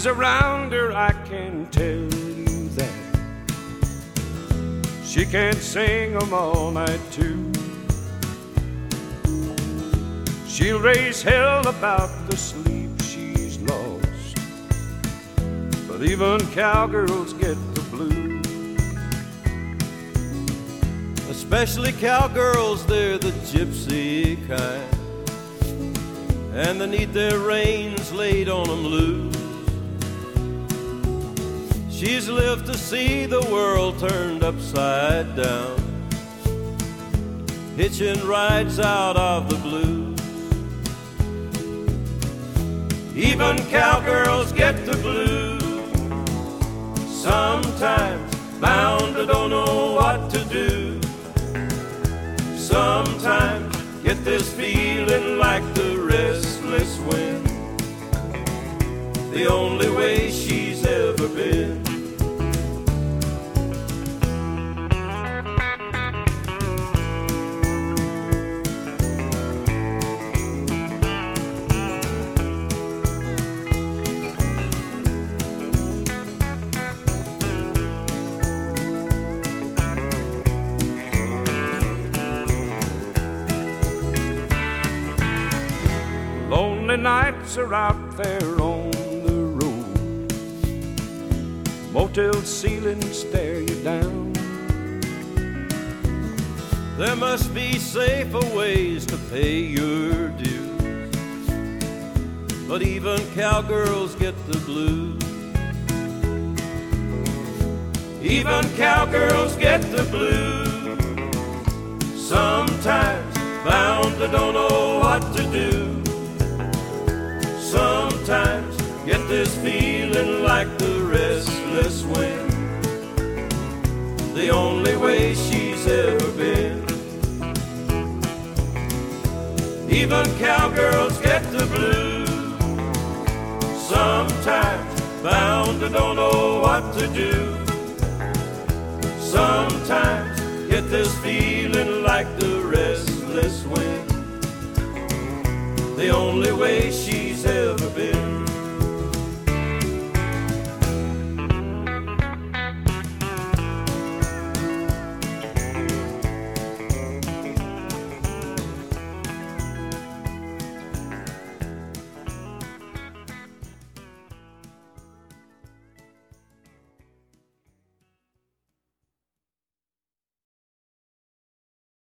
eyes around her, I can tell you that she can't sing 'em all night too. She'll raise hell about the sleep she's lost, but even cowgirls get the blues. Especially cowgirls, they're the gypsy kind, and they need their reins laid on them loose. She's lived to see the world turned upside down, hitching rides out of the blues. Even cowgirls get the blues sometimes, bound to don't know what to do. Sometimes get this feeling like the restless wind, the only way she's ever been. Lonely nights are out there on the road, motel ceilings stare you down. There must be safer ways to pay your dues, but even cowgirls get the blues. Even cowgirls get the blues sometimes, bound to don't know what to do. Sometimes get this feeling like the restless wind, the only way she's ever been. Even cowgirls get the blues sometimes, bound to don't know what to do. Sometimes get this feeling like the restless wind, the only way she's ever been.